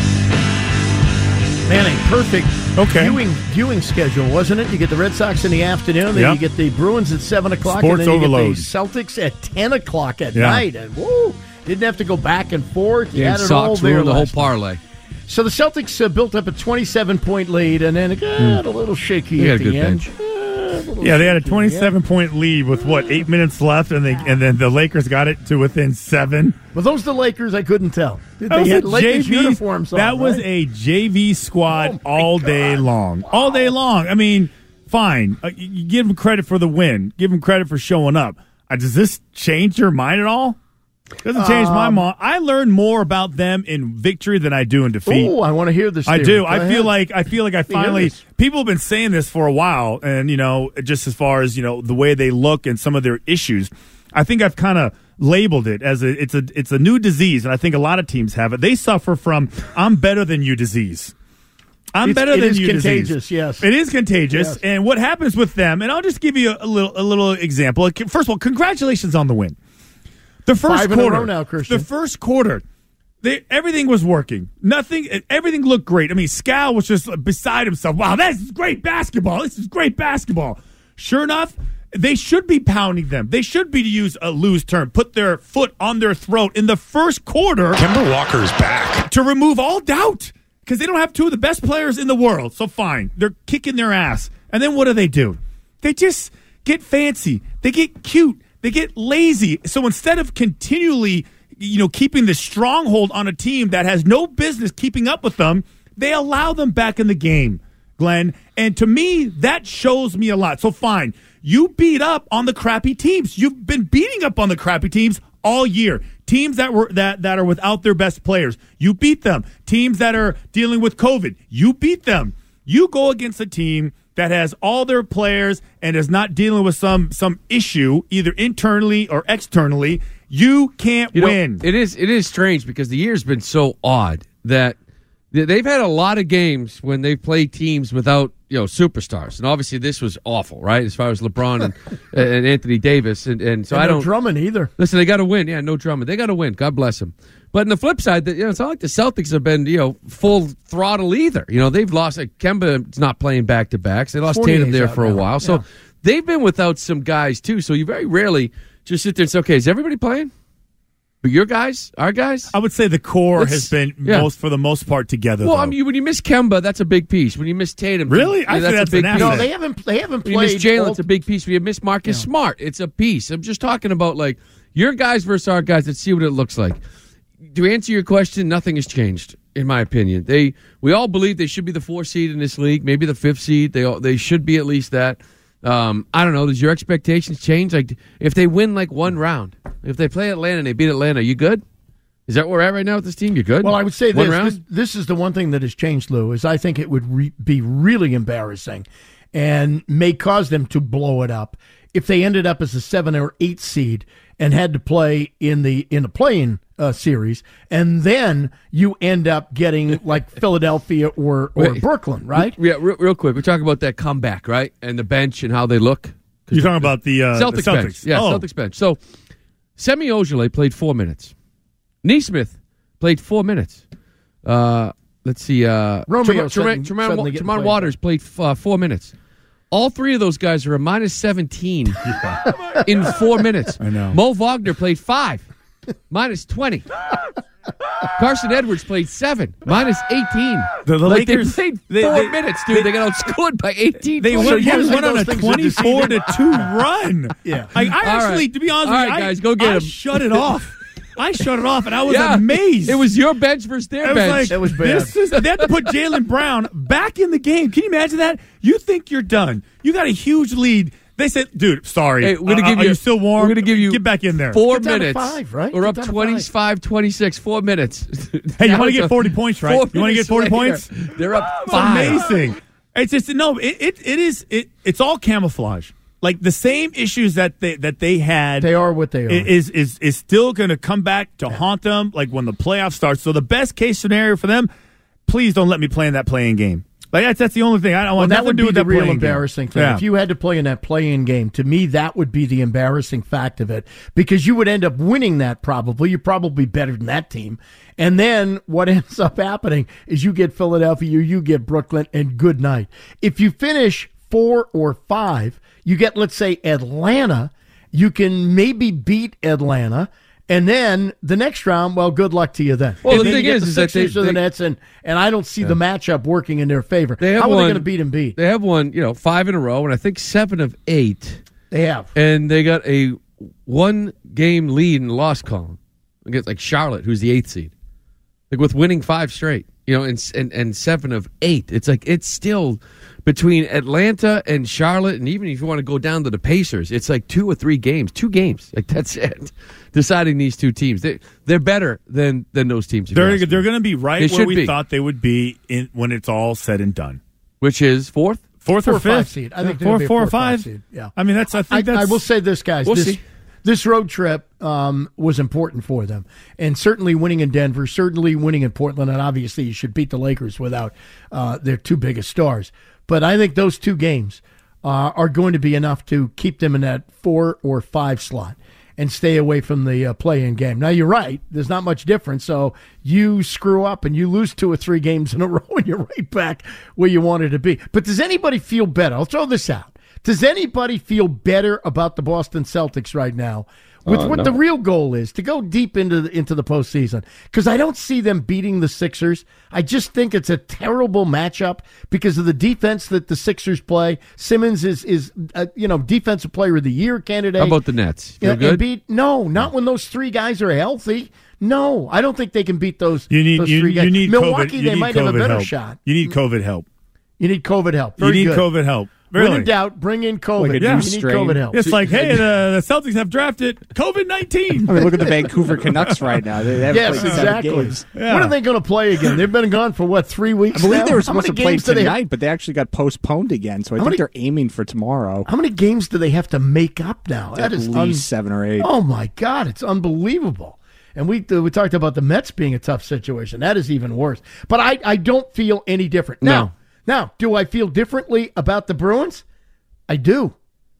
Man, a perfect okay. viewing viewing schedule, wasn't it? You get the Red Sox in the afternoon, then Yep. you get the Bruins at seven o'clock, Sports and then you overload. get the Celtics at ten o'clock at Yeah. night. And woo, Didn't have to go back and forth. You Yeah, had it Sox all there ruined the whole last night. parlay. So the Celtics uh, built up a twenty-seven point lead, and then it got a little shaky They at had a the good end. bench. Uh, a little Yeah, they had a shaky, twenty-seven point lead with what eight minutes left, and they and then the Lakers got it to within seven. Were those the Lakers? I couldn't tell. That They was had a Lakers J V uniforms on. That was right? a J V squad Oh, all day long, all day long. I mean, fine, uh, you, you give them credit for the win, give them credit for showing up. Uh, does this change your mind at all? Doesn't change my Um, mind. I learn more about them in victory than I do in defeat. Oh, I want to hear this. I theory. do. Go I ahead. feel like I feel like I Let me hear finally. this. People have been saying this for a while, and you know, just as far as you know, the way they look and some of their issues, I think I've kind of labeled it as a it's a it's a new disease, and I think a lot of teams have it. They suffer from "I'm better than you" disease. I'm It's- better it than is you contagious, disease. yes. It is contagious. Yes. And what happens with them? And I'll just give you a, a little a little example. First of all, congratulations on the win. The first Five in a quarter, row now, Christian. the first quarter, they, everything was working. Nothing, everything looked great. I mean, Scal was just beside himself. Wow, this is great basketball. This is great basketball. Sure enough, they should be pounding them. They should be, to use a loose term, put their foot on their throat in the first quarter. Kemba Walker's back. To remove all doubt. Because they don't have two of the best players in the world. So fine. They're kicking their ass. And then what do they do? They just get fancy. They get cute. They get lazy. So instead of continually, you know, keeping the stronghold on a team that has no business keeping up with them, they allow them back in the game, Glenn. And to me, that shows me a lot. So fine. You beat up on the crappy teams. You've been beating up on the crappy teams all year. Teams that were that, that are without their best players, you beat them. Teams that are dealing with COVID, you beat them. You go against a team that has all their players and is not dealing with some some issue, either internally or externally, you can't You know, win. it is it is strange because the year's been so odd that th- they've had a lot of games when they've played teams without, you know, superstars, and obviously this was awful, right? As far as LeBron and, and Anthony Davis, and, and so And I no don't Drummond either. Listen, they got to win. Yeah, no Drummond. They got to win. God bless them. But on the flip side, that you know, it's not like the Celtics have been, you know, full throttle either. You know, they've lost. Like, Kemba's not playing back to backs. They lost Tatum there out for a now. while, so Yeah. they've been without some guys too. So you very rarely just sit there and say, "Okay, is everybody playing?" But your guys, our guys. I would say the core Let's- has been yeah. most for the most part together. Well, though. I mean, when you miss Kemba, that's a big piece. When you miss Tatum, Really? yeah, I think that's a big an piece. asset. No, they haven't. They haven't When you miss played. Jalen, all- it's a big piece. When you miss Marcus Smart, it's a piece. I'm just talking about like your guys versus our guys. Let's see what it looks like. To answer your question, nothing has changed, in my opinion. They we all believe they should be the fourth seed in this league, maybe the fifth seed. They all, they should be at least that. Um, I don't know. Does your expectations change? Like if they win like one round, if they play Atlanta and they beat Atlanta, you good? Is that where we're at right now with this team? You good? Well, I would say one this, round? this. This is the one thing that has changed, Lou. Is I think it would re- be really embarrassing, and may cause them to blow it up if they ended up as a seven or eight seed and had to play in the in the play-in uh, series, and then you end up getting like Philadelphia or, or Wait. Brooklyn, right? Yeah, real, real quick. We're talking about that comeback, right? And the bench and how they look. You're talking about the, uh, Celtics, the Celtics. bench. Yeah, Oh. Celtics bench. So, Semi Ojeleye played four minutes. Neesmith played four minutes. Uh, let's see. Uh, Romeo Tremont, sudden- Tremont, suddenly getting Tremont played. Waters played uh, four minutes. All three of those guys are a minus seventeen in four minutes. I know. Mo Wagner played five, minus twenty. Carson Edwards played seven, minus eighteen. The- the like Lakers- they played they- four they- minutes, dude. They, they got outscored by eighteen. They points. went, you yeah, think went on those a things are twenty-four to two run. Yeah. I, I All actually, right. to be honest All with you, right, I, guys, go get I him. shut it off. I shut it off, and I was Yeah, amazed. It was your bench versus their I was bench. like, That was bad. This is, they have to put Jaylen Brown back in the game. Can you imagine that? You think you're done. You got a huge lead. They said, dude, sorry. Hey, we're gonna Uh, give are you. you still warm? We're gonna give you Get back in there. Four Get down to minutes. five, right? We're Get up down to twenty-five, twenty-six. Four minutes. Hey, you want to get forty points, right? Four You want to minutes get forty later, points? They're up It's five. amazing. It's just no. It it, it is. It, it's all camouflage. Like the same issues that they that they had. They are what they are. Is is is still going to come back to haunt them. Like when the playoffs start. So the best case scenario for them. Please don't let me play in that playing game. Like that's that's the only thing. I don't Well, want that nothing would to do be with the that real playing game. embarrassing thing. Yeah. If you had to play in that play-in game, to me, that would be the embarrassing fact of it because you would end up winning that probably. You're probably better than that team. And then what ends up happening is you get Philadelphia, you, you get Brooklyn, and good night. If you finish four or five, you get, let's say, Atlanta. You can maybe beat Atlanta. And then the next round, well, good luck to you then. Well, And the then thing you get is, the is that Sixers they- or the they- Nets, and, and I don't see Yeah. the matchup working in their favor. They have How are won, they going to beat Embiid? They have won, you know, five in a row, and I think seven of eight. They have. And they got a one-game lead in the loss column against, like, Charlotte, who's the eighth seed. Like, with winning five straight, you know, and, and, and seven of eight. It's like, it's still between Atlanta and Charlotte, and even if you want to go down to the Pacers, it's like two or three games. Two games. Like, that's it. Deciding these two teams. They, they're better than, than those teams. if you They're ask me. they're going to be right They where should we be. thought they would be in, when it's all said and done. Which is fourth? Fourth Four or or five fifth? seed. I think they're four, gonna be a four or four or five five. seed, yeah. I mean, that's. I think that's. I will say this, guys. We'll this, see. this road trip um, was important for them, and certainly winning in Denver, certainly winning in Portland, and obviously you should beat the Lakers without uh, their two biggest stars. But I think those two games uh, are going to be enough to keep them in that four or five slot and stay away from the uh, play-in game. Now, you're right. There's not much difference. So you screw up and you lose two or three games in a row and you're right back where you wanted to be. But does anybody feel better? I'll throw this out. Does anybody feel better about the Boston Celtics right now with Uh, what no. the real goal is, to go deep into the, into the postseason? Because I don't see them beating the Sixers. I just think it's a terrible matchup because of the defense that the Sixers play. Simmons is, is uh, you know, Defensive Player of the Year candidate. How about the Nets? Feel Yeah, good? Embiid, no, not when those three guys are healthy. No, I don't think they can beat those, You need those you, three guys. you need Milwaukee, COVID. You they need might COVID have a better help. shot. You need COVID help. You need COVID help. You Very need good. COVID help. When Really? in doubt, bring in COVID. Like a you new need strain. COVID help. It's like, hey, the, the Celtics have drafted COVID nineteen. I mean, look at the Vancouver Canucks right now. They, they haven't Yes, played seven exactly. games. Yeah. When are they going to play again? They've been gone for, what, three weeks I believe now? they were How supposed to many play games do they have- tonight, but they actually got postponed again. So I How think many- they're aiming for tomorrow. How many games do they have to make up now? That At is least un- seven or eight. Oh, my God. It's unbelievable. And we we talked about the Mets being a tough situation. That is even worse. But I, I don't feel any different. No. Now, now, do I feel differently about the Bruins? I do.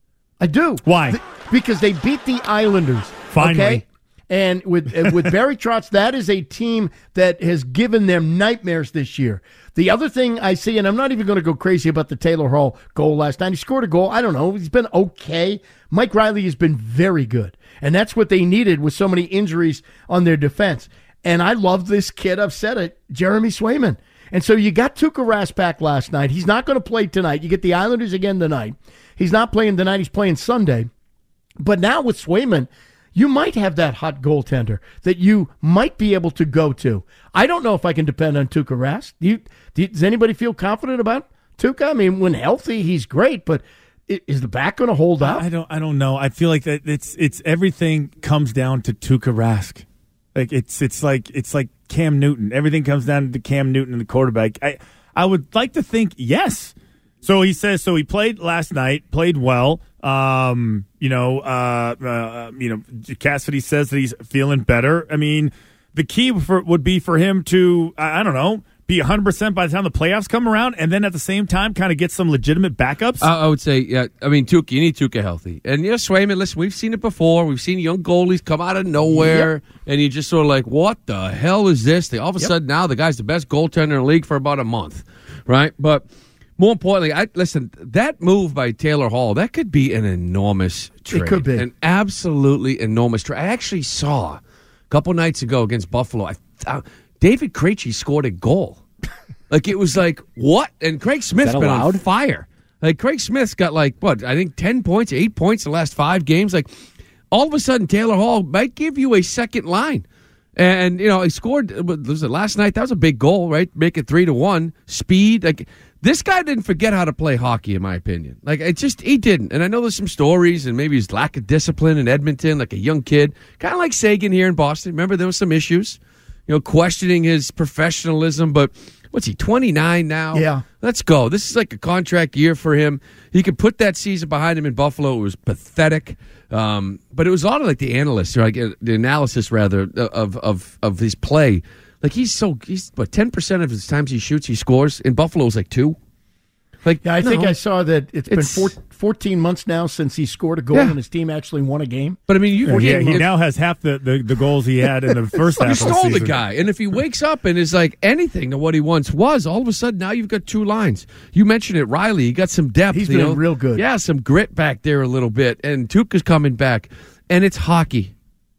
I do. Why? Th- because they beat the Islanders. Finally. Okay? And with uh, with Barry Trotz, that is a team that has given them nightmares this year. The other thing I see, and I'm not even going to go crazy about the Taylor Hall goal last night. He scored a goal. I don't know. He's been okay. Mike Riley has been very good. And that's what they needed with so many injuries on their defense. And I love this kid. I've said it, Jeremy Swayman. And so you got Tuukka Rask back last night. He's not going to play tonight. You get the Islanders again tonight. He's not playing tonight. He's playing Sunday. But now with Swayman, you might have that hot goaltender that you might be able to go to. I don't know if I can depend on Tuukka Rask. Do you, do you, does anybody feel confident about Tuukka? I mean, when healthy, he's great, but i- is the back going to hold out? I don't. I don't know. I feel like that it's it's everything comes down to Tuukka Rask. Like it's it's like it's like Cam Newton. Everything comes down to Cam Newton and the quarterback. I I would like to think yes. So he says. So he played last night. Played well. Um, you know. Uh, uh, you know. Cassidy says that he's feeling better. I mean, the key for, would be for him to I, I don't know be one hundred percent by the time the playoffs come around, and then at the same time kind of get some legitimate backups. I, I would say, yeah. I mean, Tuukka, you need Tuukka healthy, and yeah, Swayman. Listen, we've seen it before. We've seen young goalies come out of nowhere, Yep. and you just sort of like, what the hell is this? They all of a Yep. sudden now the guy's the best goaltender in the league for about a month, right? But more importantly, I listen. That move by Taylor Hall, that could be an enormous trade. could be. An absolutely enormous trade. I actually saw a couple nights ago against Buffalo. I, uh, David Krejci scored a goal. Like, it was like, what? And Craig Smith's that been on allowed? fire. Like, Craig Smith's got, like, what, I think ten points, eight points in the last five games. Like, all of a sudden, Taylor Hall might give you a second line. And, you know, he scored, what was it, last night? That was a big goal, right? Make it three to one. Speed. Like, this guy didn't forget how to play hockey, in my opinion. Like, it just, he didn't. And I know there's some stories and maybe his lack of discipline in Edmonton, like a young kid. Kind of like Sagan here in Boston. Remember, there was some issues, you know, questioning his professionalism, but what's he, twenty-nine now? Yeah. Let's go. This is like a contract year for him. He could put that season behind him in Buffalo. It was pathetic. Um, but it was a lot of like the analysts, or like uh, the analysis rather, of, of, of his play. Like, he's so, he's, what, ten percent of his times he shoots, he scores. In Buffalo, it was like two. Like, Yeah, I think no. I saw that it's, It's- been four, fourteen months now since he scored a goal Yeah. and his team actually won a game. But I mean, you yeah, he now has half the, the, the goals he had in the first half You of the stole the season. guy, and if he wakes up and is like anything to what he once was, all of a sudden now you've got two lines. You mentioned it, Riley. He got some depth. He's you been know? real good. Yeah, some grit back there a little bit, and Tuukka's coming back, and it's hockey.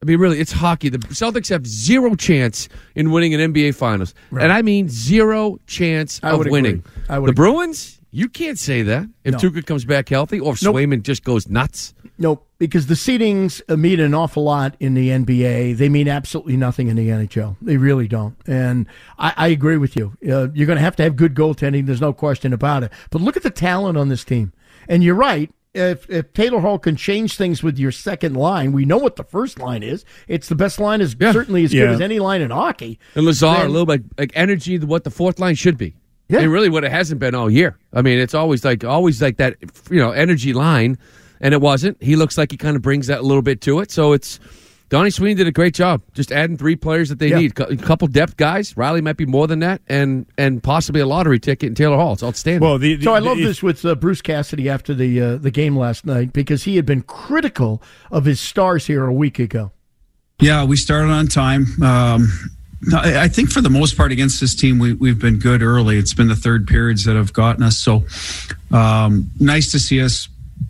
I mean, really, it's hockey. The Celtics have zero chance in winning an N B A Finals. Right. And I mean zero chance I of would winning. agree. I would the agree. Bruins, you can't say that. If No. Tuukka comes back healthy or if Nope. Swayman just goes nuts. Nope, because the seedings mean an awful lot in the N B A. They mean absolutely nothing in the N H L. They really don't. And I, I agree with you. Uh, you're going to have to have good goaltending. There's no question about it. But look at the talent on this team. And you're right. If, if Taylor Hall can change things with your second line, we know what the first line is. It's the best line, is Yeah. certainly as Yeah. good as any line in hockey. And Lazar, Then- a little bit like energy, what the fourth line should be. Yeah. And really what it hasn't been all year. I mean, it's always like always like that, you know, energy line, and it wasn't. He looks like he kind of brings that a little bit to it. So it's Donnie Sweeney did a great job just adding three players that they Yeah. need. A couple depth guys. Riley might be more than that, and and possibly a lottery ticket in Taylor Hall. It's outstanding. Well, the, the, So I love the, this with uh, Bruce Cassidy after the uh, the game last night, because he had been critical of his stars here a week ago. Yeah, we started on time. Um, I, I think for the most part against this team, we, we've been good early. It's been the third periods that have gotten us. So um, nice to see us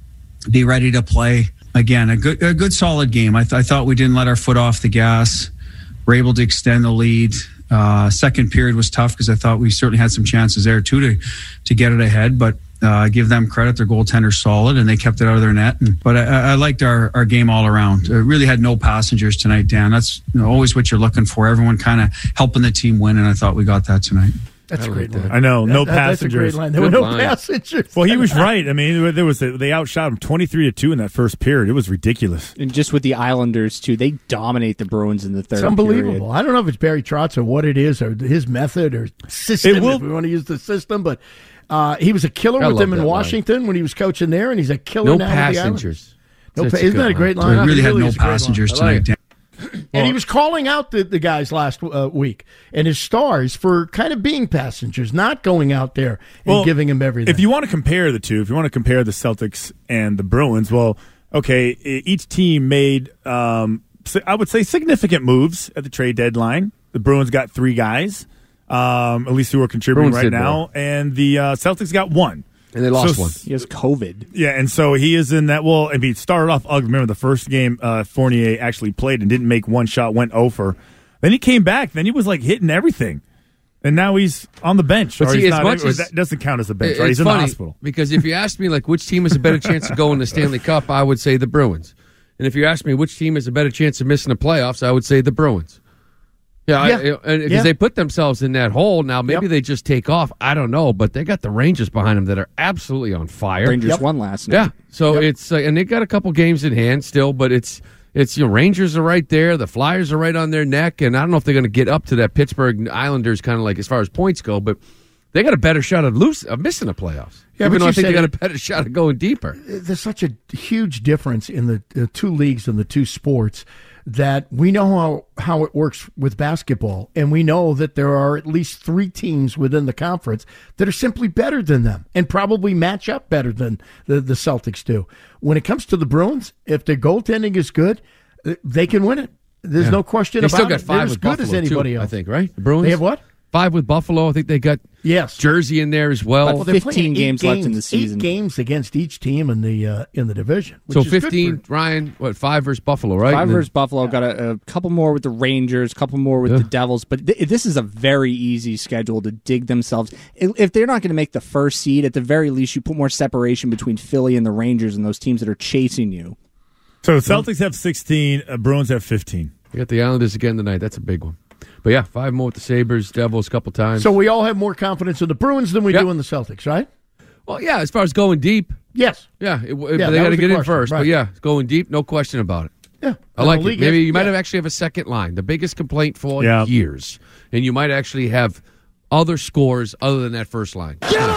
be ready to play. Again, a good, a good solid game. I, th- I thought we didn't let our foot off the gas. We're able to extend the lead. Uh, second period was tough because I thought we certainly had some chances there too to to get it ahead. But uh, give them credit; their goaltender's solid, and they kept it out of their net. And, but I, I liked our, our game all around. It really had no passengers tonight, Dan. That's you know, always what you're looking for. Everyone kind of helping the team win, and I thought we got that tonight. That's a great line. I know, no That- that- that's a passengers. great line. There were no passengers. Well, he was right. I mean, there was a, they outshot him twenty-three to two in that first period. It was ridiculous. And just with the Islanders too, they dominate the Bruins in the third. It's unbelievable. period. I don't know if it's Barry Trotz or what it is, or his method or system, It will- if we want to use the system. But uh, he was a killer I with love them in that line. Washington when he was coaching there, and he's a killer No now with the Islanders. passengers. No, That's pa- a isn't good that a line. great line? We really It had no is a great line. passengers I like tonight, it. Dan. And he was calling out the, the guys last uh, week and his stars for kind of being passengers, not going out there and Well, giving him everything. If you want to compare the two, if you want to compare the Celtics and the Bruins, well, okay, e- each team made, um, si- I would say, significant moves at the trade deadline. The Bruins got three guys, um, at least who are contributing Bruins right did now, more. and the uh, Celtics got one. And they lost So- one. He has COVID. Yeah, and so he is in that. Well, I mean, it started off ugly. Remember the first game uh, Fournier actually played and didn't make one shot, went over. Then he came back. Then he was like hitting everything, and now he's on the bench. But or see, he's as not, much or as- that doesn't count as a bench, It's right? He's in funny the hospital. because if you ask me like which team has a better chance of going to Stanley Cup, I would say the Bruins. And if you ask me which team has a better chance of missing the playoffs, I would say the Bruins. Yeah, Yeah. I- and because Yeah. they put themselves in that hole. Now maybe Yep. they just take off. I don't know, but they got the Rangers behind them that are absolutely on fire. Rangers Yep. won last night. Yeah, so it's uh, and they got a couple games in hand still, but it's it's you know Rangers are right there, the Flyers are right on their neck, and I don't know if they're going to get up to that Pittsburgh Islanders kind of like as far as points go, but they got a better shot of lose of missing the playoffs. Yeah, Even but though you I think they said got it- a better shot of going deeper. There's such a huge difference in the, the two leagues and the two sports that we know how, how it works with basketball. And we know that there are at least three teams within the conference that are simply better than them and probably match up better than the, the Celtics do. When it comes to the Bruins, if their goaltending is good, uh, they can win it. There's Yeah. no question They about still got it. five They're as with good Buffalo as anybody too, else. I think, right? The Bruins. They have what? Five with Buffalo. I think they got Yes. Jersey in there as well. Well, they're fifteen playing eight games left in the season. Eight games against each team in the uh, in the division. which so is good fifteen, for- Ryan. What five versus Buffalo, right? Five And then- versus Buffalo. Got a, a couple more with the Rangers, a couple more with Yeah. the Devils. But th- this is a very easy schedule to dig themselves. If if they're not going to make the first seed, at the very least, you put more separation between Philly and the Rangers and those teams that are chasing you. So Celtics have sixteen, uh, Bruins have fifteen. We got the Islanders again tonight. That's a big one. But yeah, five more with the Sabres, Devils, a couple times. So we all have more confidence in the Bruins than we Yep. do in the Celtics, right? Well, yeah, as far as going deep, Yes. yeah, it, Yeah, but they that got to was the get in question, first. right. But yeah, going deep, no question about it. Yeah. I And like the it. league Maybe has- you might yeah. have actually have a second line, the biggest complaint for Yeah. years, and you might actually have other scores other than that first line.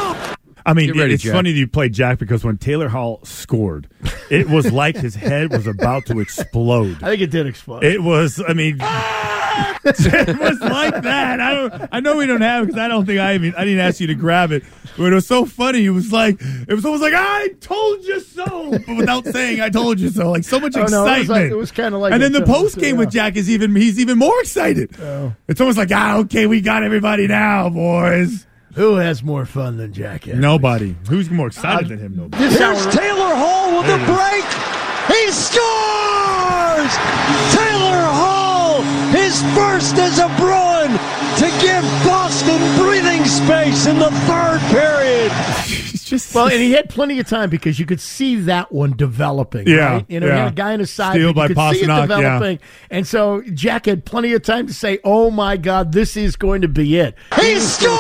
I mean, Get ready, it's Jack. funny that you played Jack because when Taylor Hall scored, it was like his head was about to explode. I think it did explode. It was, I mean, it was like that. I don't, I know we don't have it because I don't think I even, I didn't ask you to grab it. But it was so funny. It was like, it was almost like, I told you so, but without saying I told you so. Like so much Oh, no, excitement. it was like- it was kinda like and then it, the uh, post game yeah. with Jack is even, he's even more excited. Oh. It's almost like, ah, okay, we got everybody now, boys. Who has more fun than Jack? Edwards? Nobody. Who's more excited Uh, than him? Nobody. This Here's hour, Taylor Hall with There the it is. break. He scores! scores! Taylor Hall, his first as a Bruin, to give Boston breathing space in the third period. Just well, and he had plenty of time because you could see that one developing. Yeah, right? You know, yeah. he had a guy on his side, Steal but you by could see it Pasternak, developing. yeah. And so Jack had plenty of time to say, "Oh my God, this is going to be it." He scores!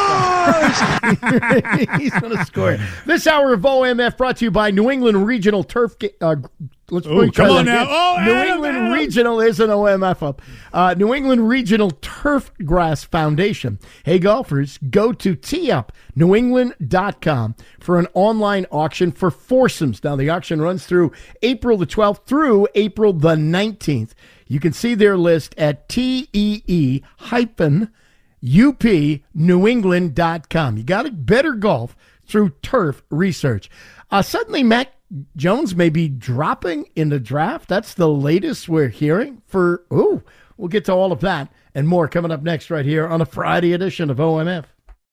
He's going to score. This hour of O M F brought to you by New England Regional Turf. Ga- uh, let's Ooh, try come that on now. again. Oh, New Adam, England Adam. Regional is an O M F up. Uh, New England Regional Turf Grass Foundation. Hey, golfers, go to tee up new england dot com for an online auction for foursomes. Now, the auction runs through April the twelfth through April the nineteenth. You can see their list at tee hyphen U P New England dot com. You got it better golf through turf research. Uh, suddenly, Mac Jones may be dropping in the draft. That's the latest we're hearing for, ooh, we'll get to all of that and more coming up next right here on a Friday edition of O M F.